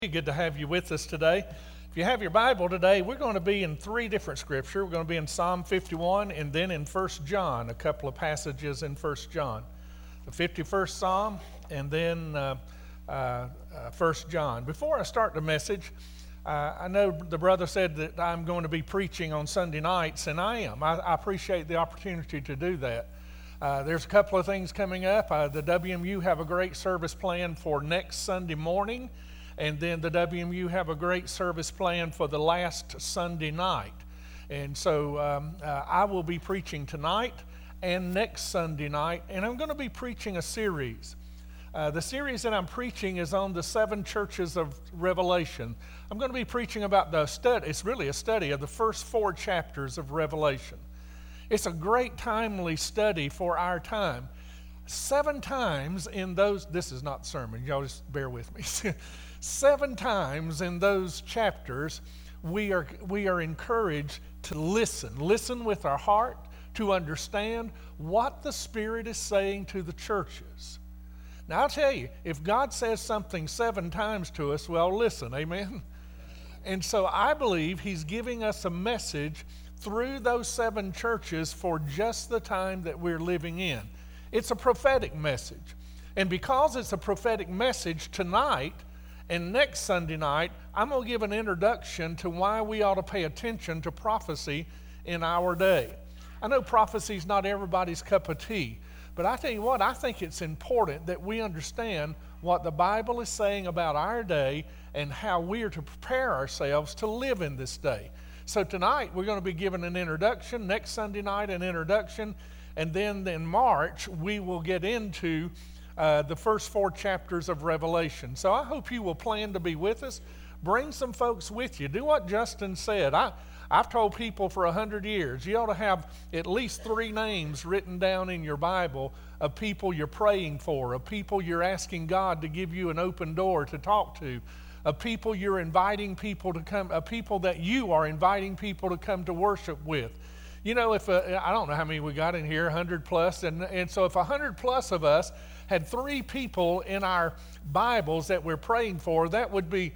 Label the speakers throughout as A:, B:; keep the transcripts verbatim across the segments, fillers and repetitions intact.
A: Good to have you with us today. If you have your Bible today, we're going to be in three different scripture. We're going to be in Psalm fifty-one and then in First John, a couple of passages in First John. The fifty-first Psalm and then uh, uh, uh, First John. Before I start the message, uh, I know the brother said that I'm going to be preaching on Sunday nights, and I am. I, I appreciate the opportunity to do that. Uh, there's a couple of things coming up. Uh, the W M U have a great service planned for next Sunday morning. And then the W M U have a great service planned for the last Sunday night. And so um, uh, I will be preaching tonight and next Sunday night. And I'm going to be preaching a series. Uh, the series that I'm preaching is on the seven churches of Revelation. I'm going to be preaching about the study. It's really a study of the first four chapters of Revelation. It's a great timely study for our time. Seven times in those, this is not sermon, y'all just bear with me. Seven times in those chapters, we are we are encouraged to listen. Listen with our heart to understand what the Spirit is saying to the churches. Now, I'll tell you, if God says something seven times to us, well, listen, amen? And so I believe He's giving us a message through those seven churches for just the time that we're living in. It's a prophetic message. And because it's a prophetic message tonight, and next Sunday night, I'm going to give an introduction to why we ought to pay attention to prophecy in our day. I know prophecy is not everybody's cup of tea, but I tell you what, I think it's important that we understand what the Bible is saying about our day and how we are to prepare ourselves to live in this day. So tonight, we're going to be giving an introduction. Next Sunday night, an introduction. And then in March, we will get into Uh, the first four chapters of Revelation. So I hope you will plan to be with us. Bring some folks with you. Do what Justin said. I, I've told people for a hundred years, you ought to have at least three names written down in your Bible of people you're praying for, of people you're asking God to give you an open door to talk to, of people you're inviting people to come, of people that you are inviting people to come to worship with. You know, if uh, I don't know how many we got in here, a hundred plus, and, and so if a hundred plus of us had three people in our Bibles that we're praying for, that would be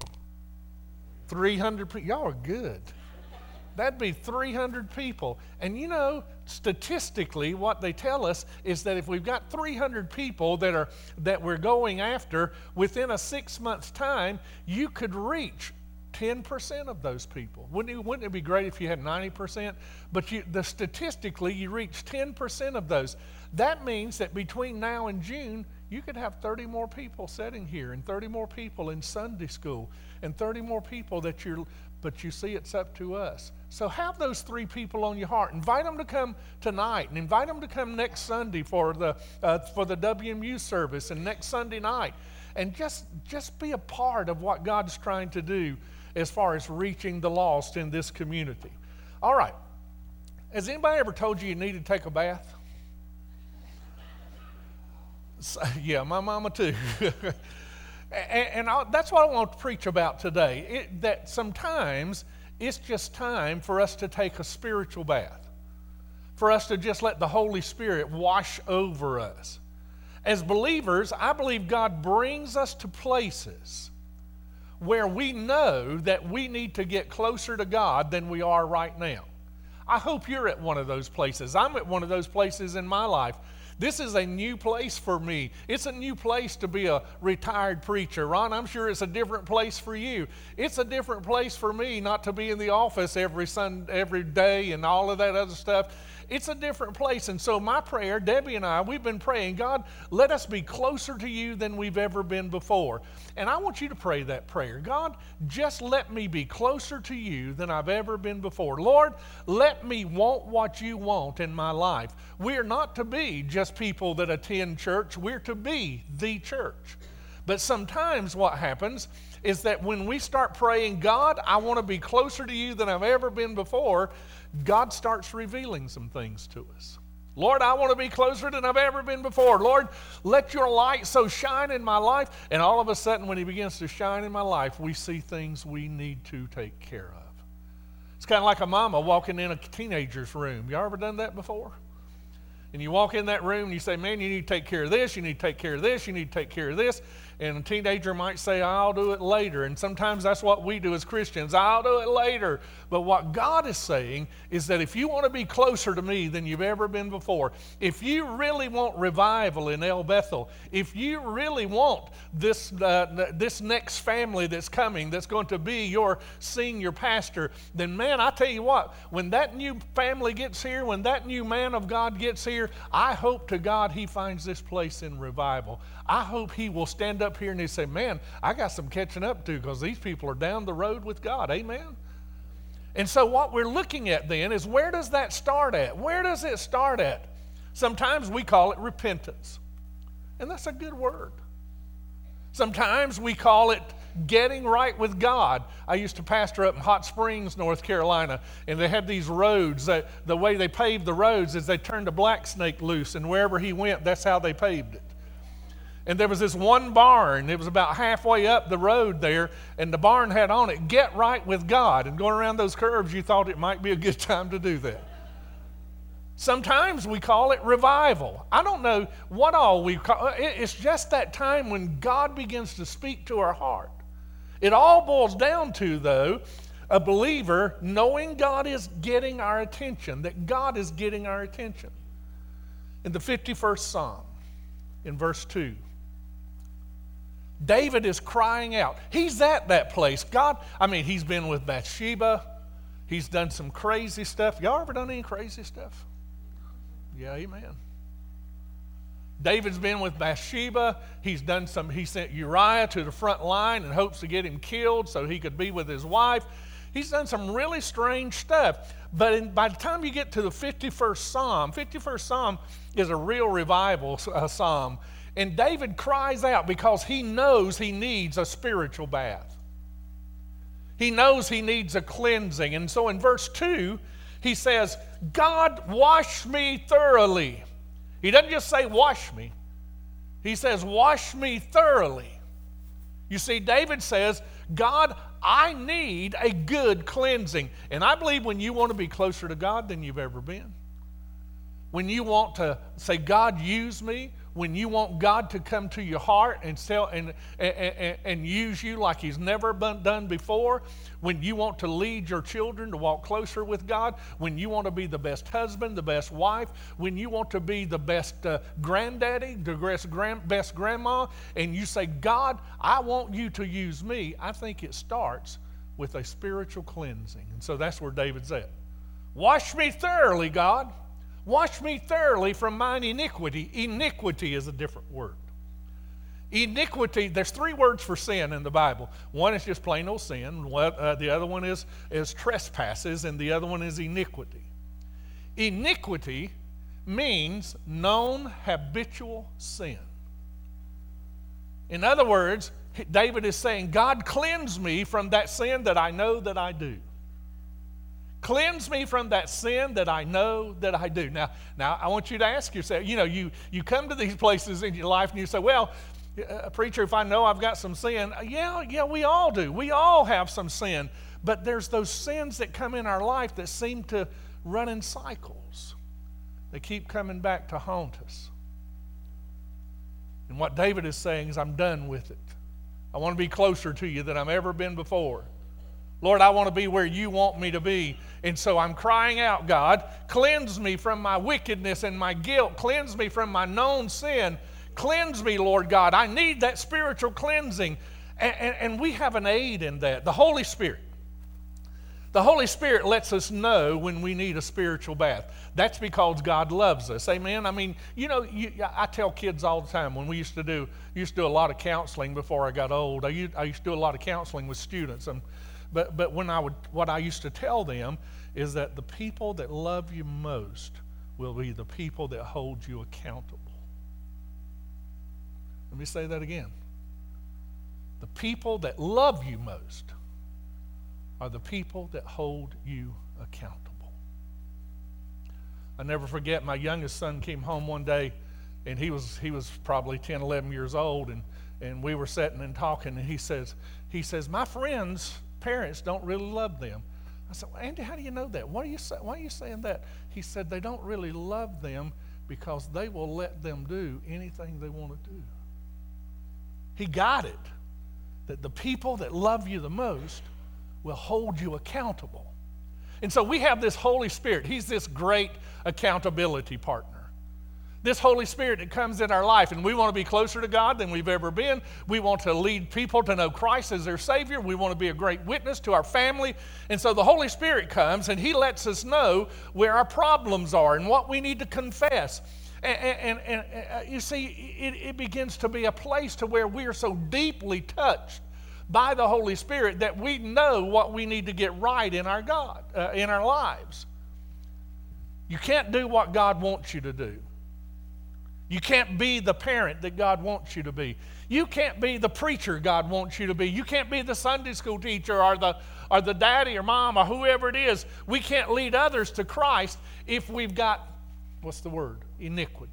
A: three hundred people. Y'all are good. That'd be three hundred people. And you know, statistically, what they tell us is that if we've got three hundred people that are that we're going after, within a six-month time, you could reach ten percent of those people. Wouldn't it, wouldn't it be great if you had ninety percent? But you, the statistically, you reach ten percent of those. That means that between now and June, you could have thirty more people sitting here, and thirty more people in Sunday school, and thirty more people that you're, but you see, it's up to us. So have those three people on your heart. Invite them to come tonight, and invite them to come next Sunday for the uh, for the W M U service, and next Sunday night. And just, just be a part of what God's trying to do as far as reaching the lost in this community. All right. Has anybody ever told you you need to take a bath? So, yeah, my mama too. and and I, that's what I want to preach about today. It, that sometimes it's just time for us to take a spiritual bath. For us to just let the Holy Spirit wash over us. As believers, I believe God brings us to places where we know that we need to get closer to God than we are right now. I hope you're at one of those places. I'm at one of those places in my life. This is a new place for me. It's a new place to be a retired preacher. Ron, I'm sure it's a different place for you. It's a different place for me not to be in the office every Sunday, every day and all of that other stuff. It's a different place. And so my prayer, Debbie and I, we've been praying, God, let us be closer to you than we've ever been before. And I want you to pray that prayer. God, just let me be closer to you than I've ever been before. Lord, let me want what you want in my life. We're not to be just people that attend church. We're to be the church. But sometimes what happens is that when we start praying, God, I want to be closer to you than I've ever been before, God starts revealing some things to us. Lord, I want to be closer than I've ever been before. Lord, let your light so shine in my life. And all of a sudden, when he begins to shine in my life, we see things we need to take care of. It's kind of like a mama walking in a teenager's room. You ever done that before? And you walk in that room and you say, man, you need to take care of this, you need to take care of this, you need to take care of this. and a teenager might say, I'll do it later. And sometimes that's what we do as Christians. I'll do it later. But what God is saying is that if you want to be closer to me than you've ever been before, if you really want revival in El Bethel, if you really want this, uh, this next family that's coming, that's going to be your senior pastor, then man, I tell you what, when that new family gets here, when that new man of God gets here, I hope to God he finds this place in revival. I hope he will stand up here and he say, man, I got some catching up to because these people are down the road with God. Amen? And so what we're looking at then is, where does that start at? Where does it start at? Sometimes we call it repentance. And that's a good word. Sometimes we call it getting right with God. I used to pastor up in Hot Springs, North Carolina, and they had these roads. That the way they paved the roads is they turned a black snake loose, and wherever he went, that's how they paved it. And there was this one barn. It was about halfway up the road there, and the barn had on it, get right with God. And going around those curves, you thought it might be a good time to do that. Sometimes we call it revival. I don't know what all we call it. It's just that time when God begins to speak to our heart. It all boils down to, though, a believer knowing God is getting our attention, that God is getting our attention. In the fifty-first Psalm, in verse two, David is crying out. He's at that place. God, I mean, he's been with Bathsheba. He's done some crazy stuff. Y'all ever done any crazy stuff? Yeah, amen. David's been with Bathsheba. He's done some, he sent Uriah to the front line in hopes to get him killed so he could be with his wife. He's done some really strange stuff. But in, by the time you get to the fifty-first Psalm, fifty-first Psalm is a real revival uh, psalm. And David cries out because he knows he needs a spiritual bath. He knows he needs a cleansing. And so in verse two, he says, God, wash me thoroughly. He doesn't just say wash me. He says, wash me thoroughly. You see, David says, God, I need a good cleansing. And I believe when you want to be closer to God than you've ever been, when you want to say, God, use me, when you want God to come to your heart and, sell, and, and, and, and use you like he's never been done before, when you want to lead your children to walk closer with God, when you want to be the best husband, the best wife, when you want to be the best uh, granddaddy, the best, grand, best grandma, and you say, God, I want you to use me, I think it starts with a spiritual cleansing. And so that's where David's at. Wash me thoroughly, God. Wash me thoroughly from mine iniquity. Iniquity is a different word. Iniquity, there's three words for sin in the Bible. One is just plain old sin. Uh, the other one is, is trespasses, and the other one is iniquity. Iniquity means known habitual sin. In other words, David is saying, God, cleanse me from that sin that I know that I do. Cleanse me from that sin that I know that I do. Now, now I want you to ask yourself, you know, you, you come to these places in your life and you say, well, uh, preacher, if I know I've got some sin, yeah, yeah, we all do. We all have some sin. But there's those sins that come in our life that seem to run in cycles. They keep coming back to haunt us. And what David is saying is, I'm done with it. I want to be closer to you than I've ever been before. Lord, I want to be where you want me to be. And so I'm crying out, God, cleanse me from my wickedness and my guilt. Cleanse me from my known sin. Cleanse me, Lord God. I need that spiritual cleansing. And, and, and we have an aid in that, the Holy Spirit. The Holy Spirit lets us know when we need a spiritual bath. That's because God loves us. Amen? I mean, you know, you, I tell kids all the time, when we used to do, used to do a lot of counseling before I got old, I used, I used to do a lot of counseling with students. And But but when I would, what I used to tell them is that the people that love you most will be the people that hold you accountable. Let me say that again. The people that love you most are the people that hold you accountable. I never forget, my youngest son came home one day, and he was he was probably ten, eleven years old, and, and we were sitting and talking, and he says, he says, my friends' parents don't really love them. I said, well, Andy, how do you know that? What are you say, why are you saying that? He said, they don't really love them because they will let them do anything they want to do. He got it, that the people that love you the most will hold you accountable. And so we have this Holy Spirit. He's this great accountability partner. This Holy Spirit that comes in our life, and we want to be closer to God than we've ever been. We want to lead people to know Christ as their Savior. We want to be a great witness to our family. And so the Holy Spirit comes, and He lets us know where our problems are and what we need to confess. And, and, and, and you see, it, it begins to be a place to where we are so deeply touched by the Holy Spirit that we know what we need to get right in our God, uh, in our lives. You can't do what God wants you to do. You can't be the parent that God wants you to be. You can't be the preacher God wants you to be. You can't be the Sunday school teacher or the, or the daddy or mom or whoever it is. We can't lead others to Christ if we've got, what's the word? Iniquity.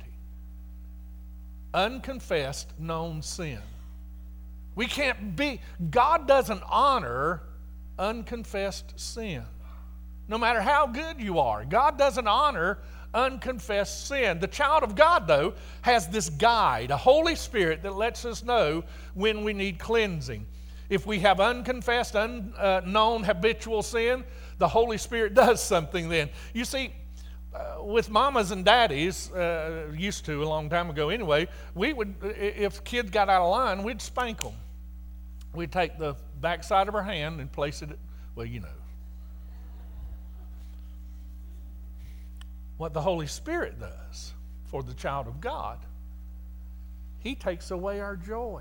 A: Unconfessed known sin. We can't be, God doesn't honor unconfessed sin. No matter how good you are, God doesn't honor unconfessed sin. The child of God, though, has this guide, a Holy Spirit that lets us know when we need cleansing. If we have unconfessed, unknown habitual sin, the Holy Spirit does something then. You see, uh, with mamas and daddies, uh, used to a long time ago anyway, we would, if kids got out of line, we'd spank them. We'd take the backside of our hand and place it, well, you know. What the Holy Spirit does for the child of God, He takes away our joy.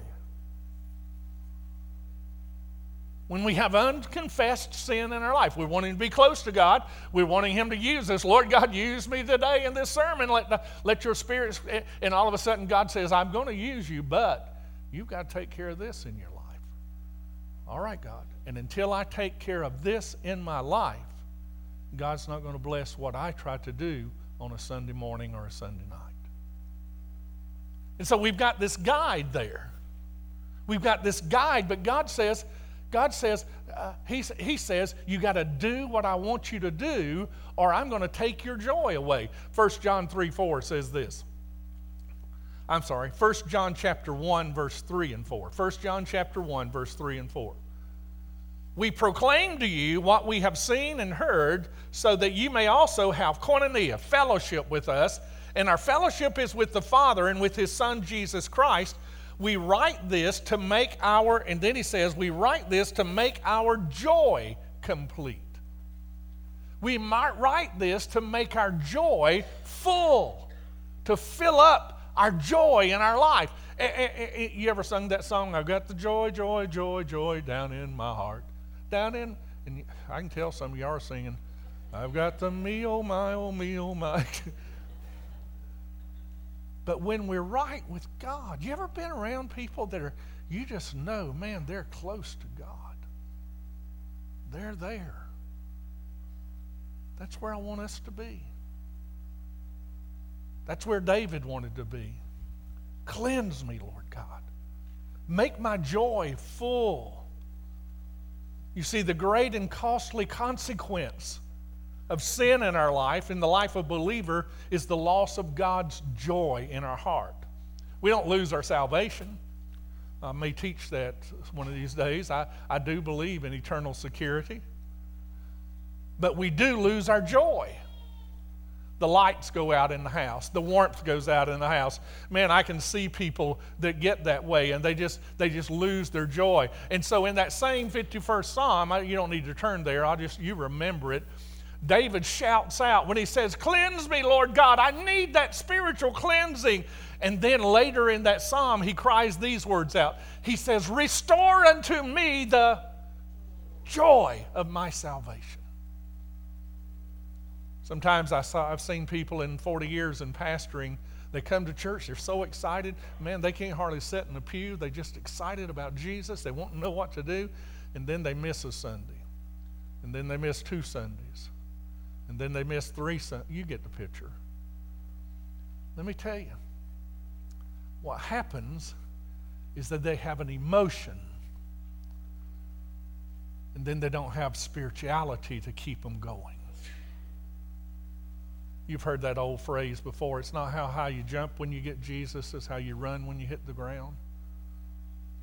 A: When we have unconfessed sin in our life, we're wanting to be close to God. We're wanting Him to use us. Lord God, use me today in this sermon. Let, let your Spirit, and all of a sudden God says, I'm going to use you, but you've got to take care of this in your life. All right, God. And until I take care of this in my life, God's not going to bless what I try to do on a Sunday morning or a Sunday night. And so we've got this guide there. We've got this guide, but God says, God says, uh, he, he says, you got to do what I want you to do, or I'm going to take your joy away. First John three four says this. I'm sorry, First John chapter one, verse three and four. First John chapter one, verse three and four. We proclaim to you what we have seen and heard, so that you may also have koinonia, fellowship with us. And our fellowship is with the Father and with His Son, Jesus Christ. We write this to make our, and then he says, we write this to make our joy complete. We might write this to make our joy full, to fill up our joy in our life. You ever sung that song, I've got the joy, joy, joy, joy down in my heart? Down in, and I can tell some of you are singing, I've got the me, oh my, oh me, oh my. But when we're right with God, you ever been around people that are, you just know, man, they're close to God. They're there. That's where I want us to be. That's where David wanted to be. Cleanse me, Lord God. Make my joy full. You see, the great and costly consequence of sin in our life, in the life of a believer, is the loss of God's joy in our heart. We don't lose our salvation. I may teach that one of these days. I, I do believe in eternal security. But we do lose our joy. The lights go out in the house. The warmth goes out in the house. Man, I can see people that get that way, and they just they just lose their joy. And so in that same fifty-first Psalm, I, you don't need to turn there. I'll just, you remember it. David shouts out when he says, cleanse me, Lord God. I need that spiritual cleansing. And then later in that psalm, he cries these words out. He says, restore unto me the joy of my salvation. Sometimes I saw, I've seen people in forty years in pastoring, they come to church, they're so excited. Man, they can't hardly sit in the pew. They're just excited about Jesus. They won't know what to do. And then they miss a Sunday. And then they miss two Sundays. And then they miss three Sundays. You get the picture. Let me tell you, what happens is that they have an emotion. And then they don't have spirituality to keep them going. You've heard that old phrase before. It's not how high you jump when you get Jesus, it's how you run when you hit the ground.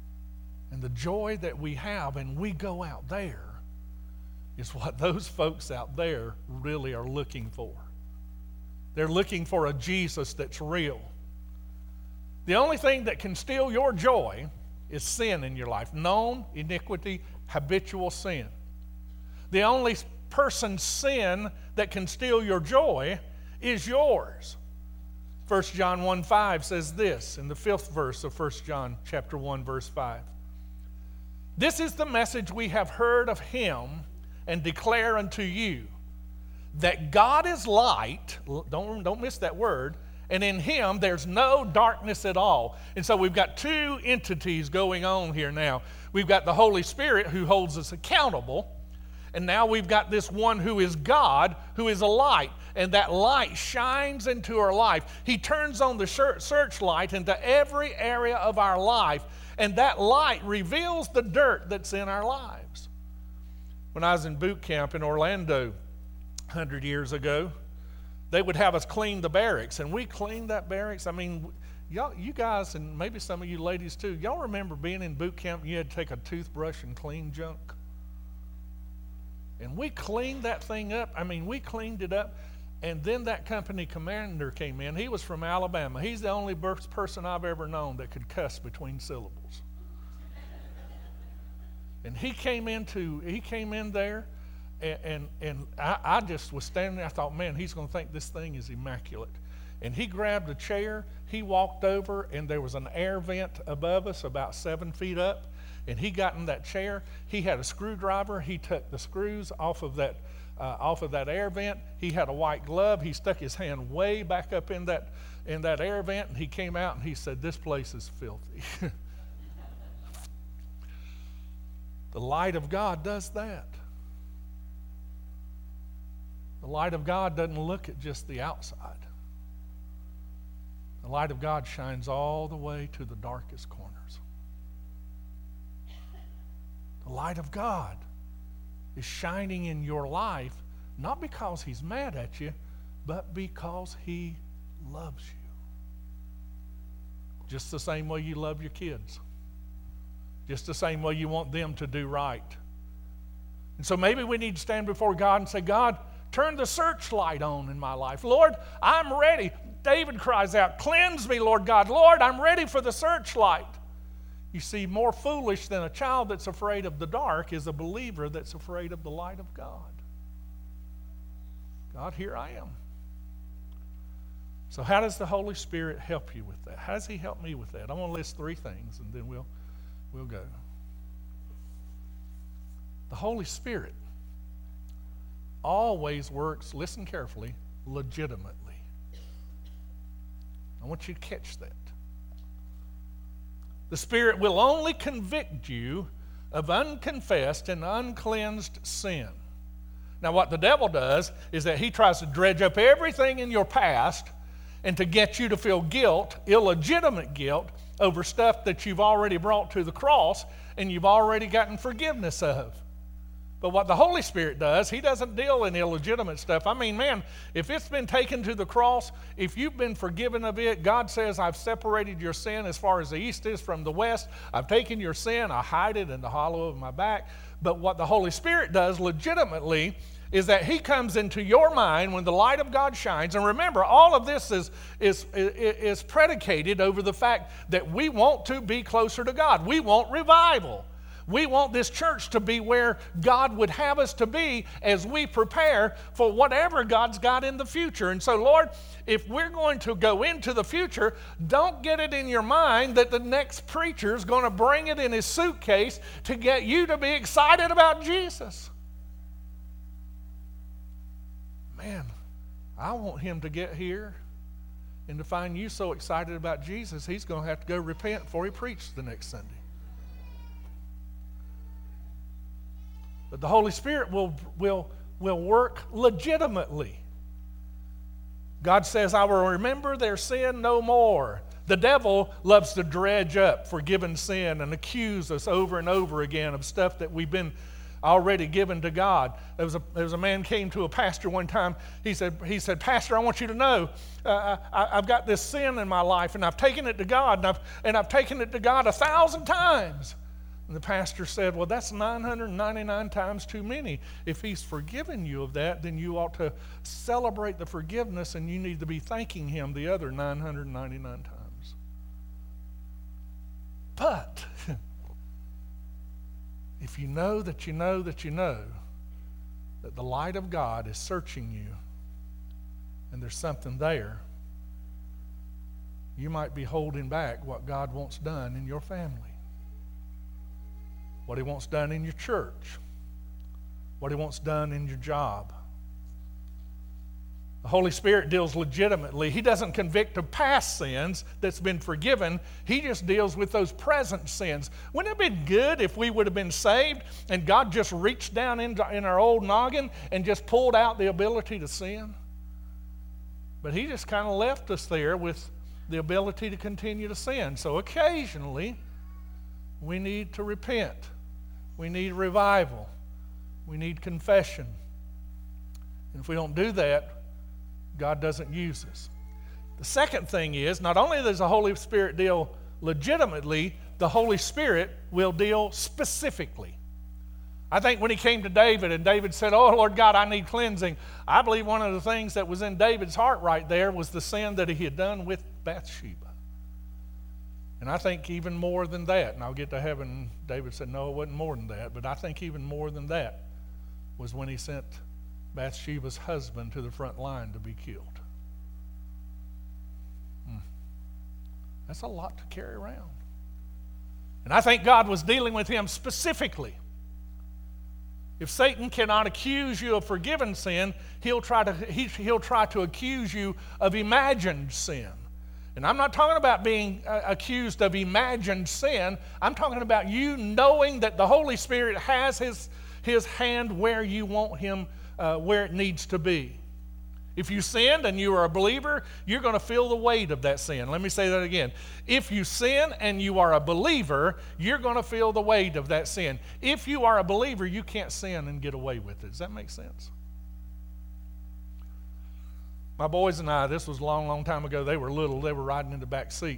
A: And the joy that we have and we go out there is what those folks out there really are looking for. They're looking for a Jesus that's real. The only thing that can steal your joy is sin in your life. Known iniquity, habitual sin. The only person's sin that can steal your joy is yours. First John one five says this in the fifth verse of First John chapter one, verse five. This is the message we have heard of him and declare unto you, that God is light, don't, don't miss that word, and in him there's no darkness at all. And so we've got two entities going on here now. We've got the Holy Spirit who holds us accountable, and now we've got this one who is God, who is a light, and that light shines into our life. He turns on the searchlight into every area of our life, and that light reveals the dirt that's in our lives. When I was in boot camp in Orlando a hundred years ago, they would have us clean the barracks, and we cleaned that barracks. I mean, y'all, you guys, and maybe some of you ladies too, y'all remember being in boot camp and you had to take a toothbrush and clean junk? And we cleaned that thing up. I mean, we cleaned it up. And then that company commander came in. He was from Alabama. He's the only person I've ever known that could cuss between syllables. And he came into, he came in there, and and, and I, I just was standing there. I thought, man, he's going to think this thing is immaculate. And he grabbed a chair. He walked over, and there was an air vent above us about seven feet up. And he got in that chair. He had a screwdriver. He took the screws off of that uh, off of that air vent. He had a white glove. He stuck his hand way back up in that in that air vent, and he came out and he said, "This place is filthy." The light of God does that. The light of God doesn't look at just the outside. The light of God shines all the way to the darkest corners. The light of God is shining in your life, not because he's mad at you, but because he loves you. Just the same way you love your kids. Just the same way you want them to do right. And so maybe we need to stand before God and say, God, turn the searchlight on in my life. Lord, I'm ready. David cries out, cleanse me, Lord God. Lord, I'm ready for the searchlight. You see, more foolish than a child that's afraid of the dark is a believer that's afraid of the light of God. God, here I am. So how does the Holy Spirit help you with that? How does he help me with that? I'm going to list three things, and then we'll, we'll go. The Holy Spirit always works, listen carefully, legitimately. I want you to catch that. The Spirit will only convict you of unconfessed and uncleansed sin. Now, what the devil does is that he tries to dredge up everything in your past and to get you to feel guilt, illegitimate guilt, over stuff that you've already brought to the cross and you've already gotten forgiveness of. But what the Holy Spirit does, he doesn't deal in illegitimate stuff. I mean, man, if it's been taken to the cross, if you've been forgiven of it, God says, I've separated your sin as far as the east is from the west. I've taken your sin, I hide it in the hollow of my back. But what the Holy Spirit does legitimately is that he comes into your mind when the light of God shines. And remember, all of this is, is, is predicated over the fact that we want to be closer to God. We want revival. We want this church to be where God would have us to be as we prepare for whatever God's got in the future. And so, Lord, if we're going to go into the future, don't get it in your mind that the next preacher is going to bring it in his suitcase to get you to be excited about Jesus. Man, I want him to get here and to find you so excited about Jesus, he's going to have to go repent before he preaches the next Sunday. But the Holy Spirit will, will, will work legitimately. God says, I will remember their sin no more. The devil loves to dredge up forgiven sin and accuse us over and over again of stuff that we've been already given to God. There was a, there was a man came to a pastor one time. He said, he said, Pastor, I want you to know uh, I, I've got this sin in my life, and I've taken it to God, and I've, and I've taken it to God a thousand times. And the pastor said, well, that's nine hundred ninety-nine times too many. If he's forgiven you of that, then you ought to celebrate the forgiveness and you need to be thanking him the other nine hundred ninety-nine times. But if you know that you know that you know that the light of God is searching you and there's something there, you might be holding back what God wants done in your family, what he wants done in your church, what he wants done in your job. The Holy Spirit deals legitimately. He doesn't convict of past sins that's been forgiven. He just deals with those present sins. Wouldn't it have been good if we would have been saved and God just reached down into in our old noggin and just pulled out the ability to sin? But he just kind of left us there with the ability to continue to sin. So occasionally, we need to repent. We need revival. We need confession. And if we don't do that, God doesn't use us. The second thing is, not only does the Holy Spirit deal legitimately, the Holy Spirit will deal specifically. I think when he came to David and David said, oh, Lord God, I need cleansing, I believe one of the things that was in David's heart right there was the sin that he had done with Bathsheba. And I think even more than that, and I'll get to heaven, David said, no, it wasn't more than that, but I think even more than that was when he sent Bathsheba's husband to the front line to be killed. Hmm. That's a lot to carry around. And I think God was dealing with him specifically. If Satan cannot accuse you of forgiven sin, he'll try to, he, he'll try to accuse you of imagined sin. And I'm not talking about being uh, accused of imagined sin. I'm talking about you knowing that the Holy Spirit has his, his hand where you want him, uh, where it needs to be. If you sinned and you are a believer, you're going to feel the weight of that sin. Let me say that again. If you sin and you are a believer, you're going to feel the weight of that sin. If you are a believer, you can't sin and get away with it. Does that make sense? My boys and I, this was a long, long time ago, they were little, they were riding in the back seat.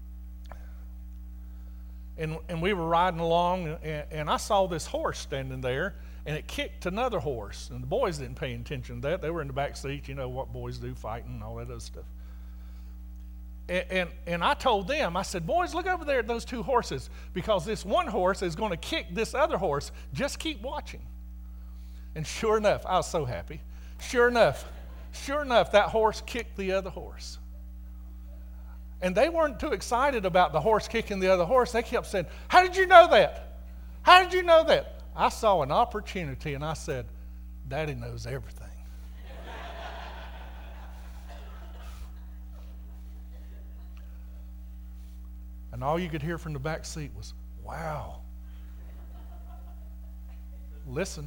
A: And, and we were riding along, and, and I saw this horse standing there, and it kicked another horse. And the boys didn't pay attention to that. They were in the back seat, you know what boys do, fighting and all that other stuff. And, and, and I told them, I said, boys, look over there at those two horses, because this one horse is going to kick this other horse. Just keep watching. And sure enough, I was so happy. Sure enough, Sure enough, that horse kicked the other horse. And they weren't too excited about the horse kicking the other horse. They kept saying, how did you know that? How did you know that? I saw an opportunity and I said, Daddy knows everything. And all you could hear from the back seat was, wow. Listen,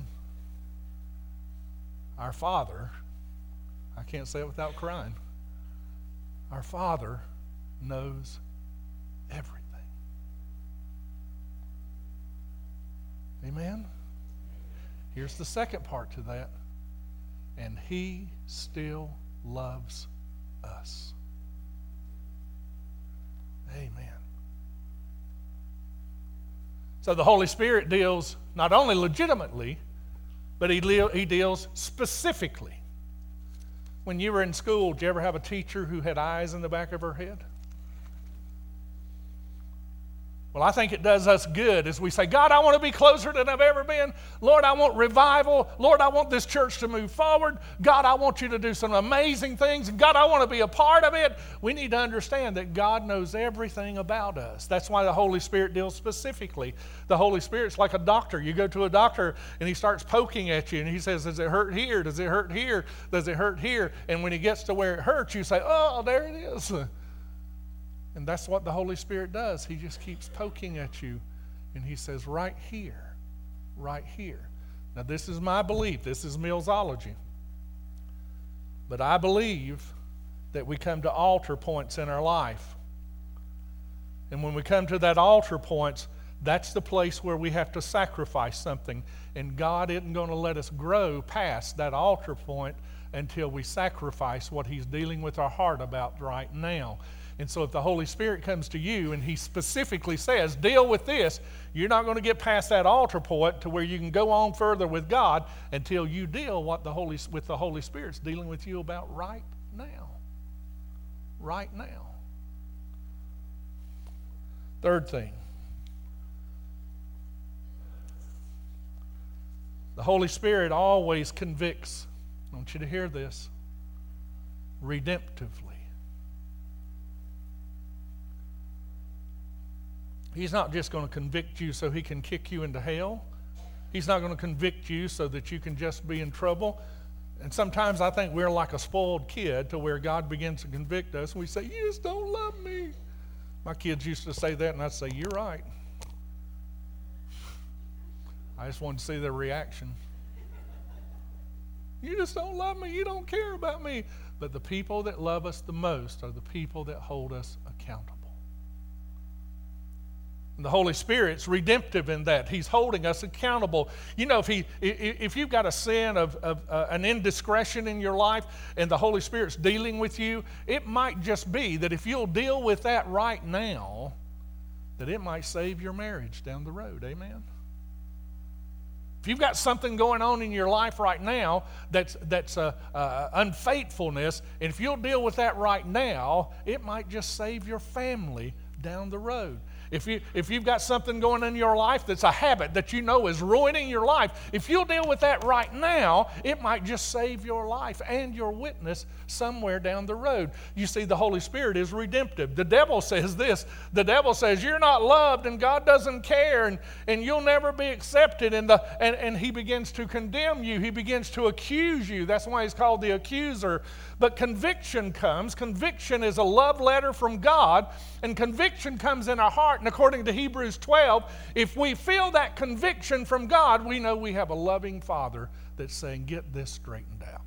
A: our Father, I can't say it without crying. Our Father knows everything. Amen? Here's the second part to that. And he still loves us. Amen. So the Holy Spirit deals not only legitimately, but he, le- he deals specifically. When you were in school, did you ever have a teacher who had eyes in the back of her head? Well, I think it does us good as we say, God, I want to be closer than I've ever been. Lord, I want revival. Lord, I want this church to move forward. God, I want you to do some amazing things. And God, I want to be a part of it. We need to understand that God knows everything about us. That's why the Holy Spirit deals specifically. The Holy Spirit's like a doctor. You go to a doctor and he starts poking at you and he says, does it hurt here? Does it hurt here? Does it hurt here? And when he gets to where it hurts, you say, oh, there it is. And that's what the Holy Spirit does. He just keeps poking at you. And he says, right here, right here. Now, this is my belief. This is Millsology. But I believe that we come to altar points in our life. And when we come to that altar points, that's the place where we have to sacrifice something. And God isn't going to let us grow past that altar point until we sacrifice what he's dealing with our heart about right now. And so if the Holy Spirit comes to you and he specifically says, deal with this, you're not going to get past that altar point to where you can go on further with God until you deal what the Holy, with the Holy Spirit's dealing with you about right now. Right now. Third thing. The Holy Spirit always convicts. I want you to hear this. Redemptively. He's not just going to convict you so he can kick you into hell. He's not going to convict you so that you can just be in trouble. And sometimes I think we're like a spoiled kid to where God begins to convict us and we say, you just don't love me. My kids used to say that and I'd say, you're right. I just wanted to see their reaction. You just don't love me. You don't care about me. But the people that love us the most are the people that hold us accountable. And the Holy Spirit's redemptive in that. He's holding us accountable. You know, if he, if you've got a sin of, of uh, an indiscretion in your life and the Holy Spirit's dealing with you, it might just be that if you'll deal with that right now, that it might save your marriage down the road. Amen? If you've got something going on in your life right now that's, that's uh, uh, unfaithfulness, and if you'll deal with that right now, it might just save your family down the road. If, you, if you've got something going on in your life that's a habit that you know is ruining your life, if you'll deal with that right now, it might just save your life and your witness somewhere down the road. You see, the Holy Spirit is redemptive. The devil says this. The devil says, you're not loved and God doesn't care and, and you'll never be accepted. And, the, and, and he begins to condemn you. He begins to accuse you. That's why he's called the accuser. But conviction comes. Conviction is a love letter from God, and conviction comes in our heart. And according to Hebrews twelve, if we feel that conviction from God, we know we have a loving Father that's saying, get this straightened out.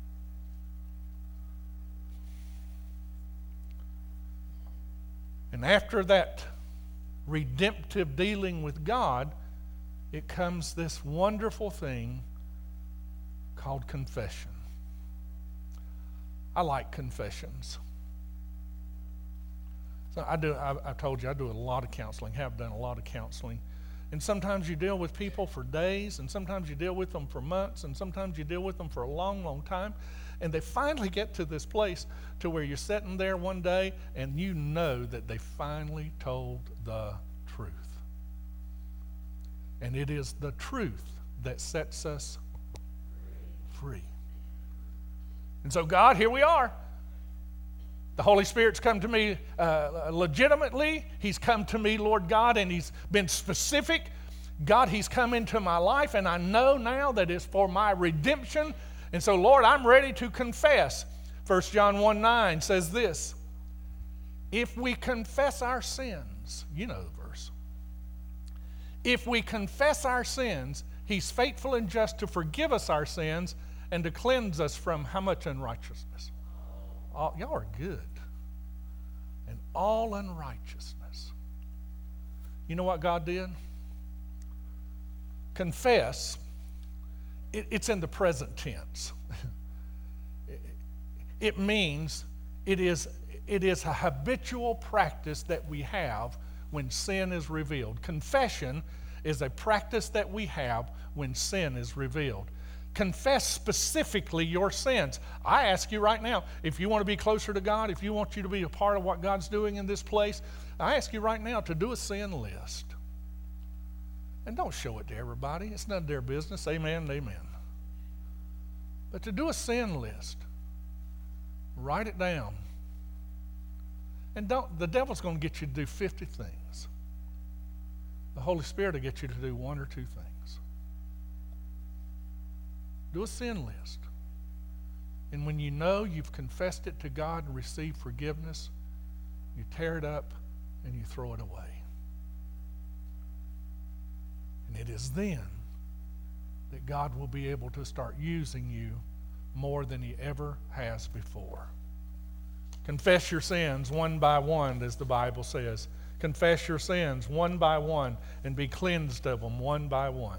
A: And after that redemptive dealing with God, it comes this wonderful thing called confession. I like confessions. So I do. I, I told you I do a lot of counseling. Have done a lot of counseling, and sometimes you deal with people for days, and sometimes you deal with them for months, and sometimes you deal with them for a long, long time, and they finally get to this place to where you're sitting there one day, and you know that they finally told the truth, and it is the truth that sets us free. And so, God, here we are. The Holy Spirit's come to me uh, legitimately. He's come to me, Lord God, and He's been specific. God, He's come into my life, and I know now that it's for my redemption. And so, Lord, I'm ready to confess. First John one nine says this, if we confess our sins, you know the verse. If we confess our sins, He's faithful and just to forgive us our sins and to cleanse us from how much unrighteousness? All, y'all are good. And all unrighteousness. You know what God did? Confess. It, it's in the present tense. it, it means it is, it is a habitual practice that we have when sin is revealed. Confession is a practice that we have when sin is revealed. Confess specifically your sins. I ask you right now, if you want to be closer to God, if you want you to be a part of what God's doing in this place, I ask you right now to do a sin list. And don't show it to everybody. It's none of their business. Amen and amen. But to do a sin list, write it down. And don't, the devil's going to get you to do fifty things. The Holy Spirit will get you to do one or two things. Do a sin list. And when you know you've confessed it to God and received forgiveness, you tear it up and you throw it away. And it is then that God will be able to start using you more than He ever has before. Confess your sins one by one, as the Bible says. Confess your sins one by one and be cleansed of them one by one.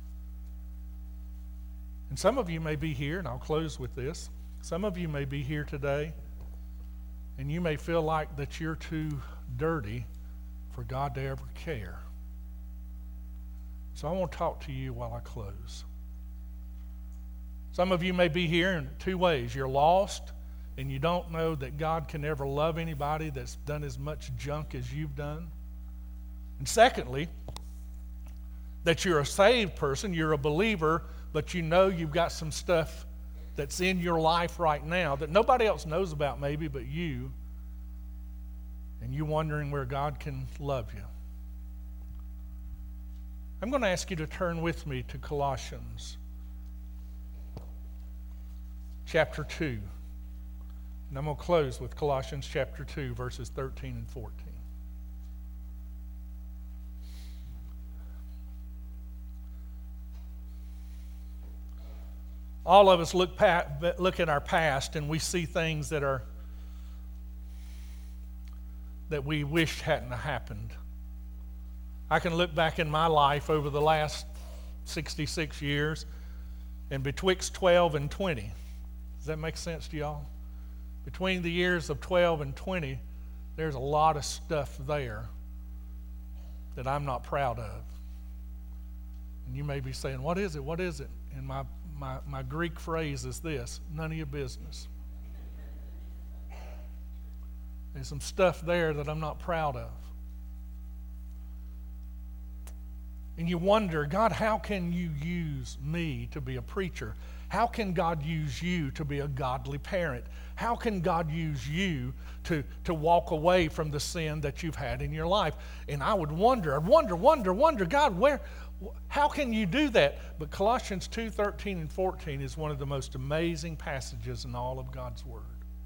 A: And some of you may be here, and I'll close with this. Some of you may be here today, And you may feel like that you're too dirty for God to ever care. So I want to talk to you while I close. Some of you may be here in two ways. You're lost and you don't know that God can ever love anybody that's done as much junk as you've done. And secondly, that you're a saved person, you're a believer, but you know you've got some stuff that's in your life right now that nobody else knows about maybe but you, and you're wondering where God can love you. I'm going to ask you to turn with me to Colossians chapter two. And I'm going to close with Colossians chapter two, verses thirteen and fourteen. All of us look, pa- look at our past and we see things that are that we wish hadn't happened. I can look back in my life over the last sixty-six years, and betwixt twelve and twenty, does that make sense to y'all? Between the years of twelve and twenty, there's a lot of stuff there that I'm not proud of. And you may be saying, what is it? What is it? And my, my, my Greek phrase is this: none of your business. There's some stuff there that I'm not proud of. And you wonder, God, how can you use me to be a preacher? How can God use you to be a godly parent? How can God use you to, to walk away from the sin that you've had in your life? And I would wonder, I'd wonder, wonder, wonder, God, where, how can you do that? But Colossians two, thirteen and fourteen is one of the most amazing passages in all of God's Word.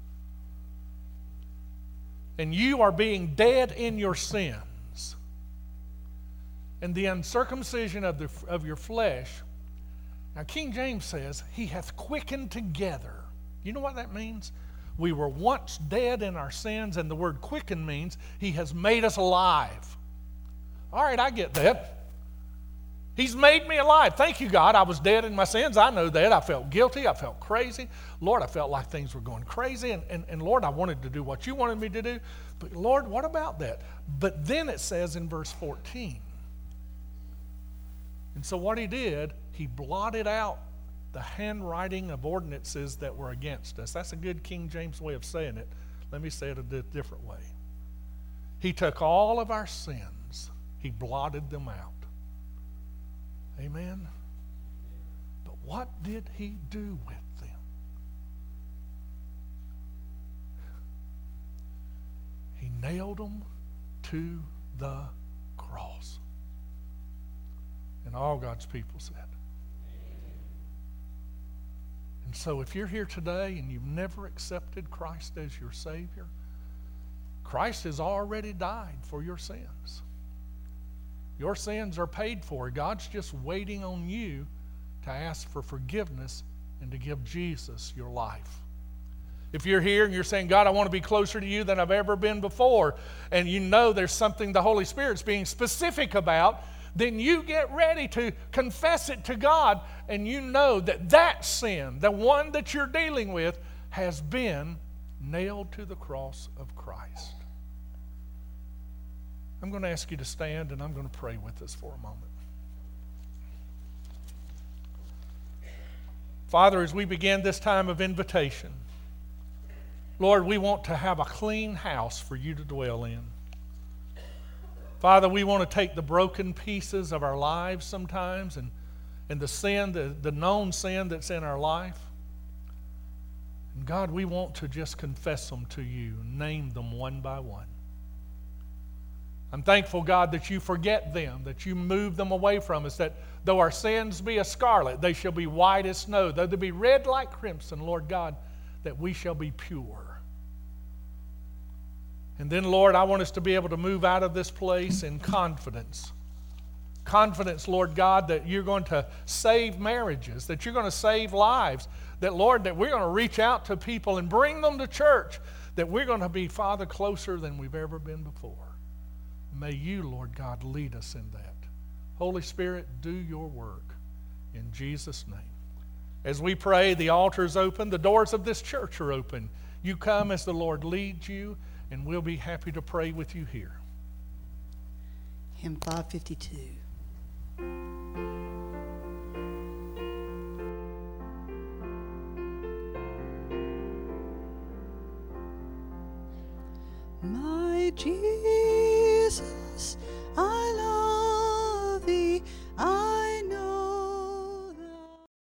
A: And you are being dead in your sins, and the uncircumcision of, the, of your flesh. Now, King James says, He hath quickened together. You know what that means? We were once dead in our sins, and the word quicken means He has made us alive. All right, I get that. He's made me alive. Thank you, God. I was dead in my sins. I know that. I felt guilty. I felt crazy. Lord, I felt like things were going crazy. And, and, and Lord, I wanted to do what you wanted me to do. But Lord, what about that? But then it says in verse fourteen. And so what He did, He blotted out the handwriting of ordinances that were against us. That's a good King James way of saying it. Let me say it a different way. He took all of our sins. He blotted them out. Amen? But what did He do with them? He nailed them to the cross. And all God's people said. And so if you're here today and you've never accepted Christ as your Savior, Christ has already died for your sins. Your sins are paid for. God's just waiting on you to ask for forgiveness and to give Jesus your life. If you're here and you're saying, God, I want to be closer to you than I've ever been before, and you know there's something the Holy Spirit's being specific about, then you get ready to confess it to God, and you know that that sin, the one that you're dealing with, has been nailed to the cross of Christ. I'm going to ask you to stand, and I'm going to pray with us for a moment. Father, as we begin this time of invitation, Lord, we want to have a clean house for you to dwell in. Father, we want to take the broken pieces of our lives sometimes and, and the sin, the, the known sin that's in our life. And God, we want to just confess them to you, name them one by one. I'm thankful, God, that you forget them, that you move them away from us, that though our sins be as scarlet, they shall be white as snow. Though they be red like crimson, Lord God, that we shall be pure. And then, Lord, I want us to be able to move out of this place in confidence. Confidence, Lord God, that you're going to save marriages, that you're going to save lives, that, Lord, that we're going to reach out to people and bring them to church, that we're going to be, Father, closer than we've ever been before. May you, Lord God, lead us in that. Holy Spirit, do your work in Jesus' name. As we pray, the altar is open. The doors of this church are open. You come as the Lord leads you, and we'll be happy to pray with you here.
B: Hymn five fifty-two. My Jesus, I love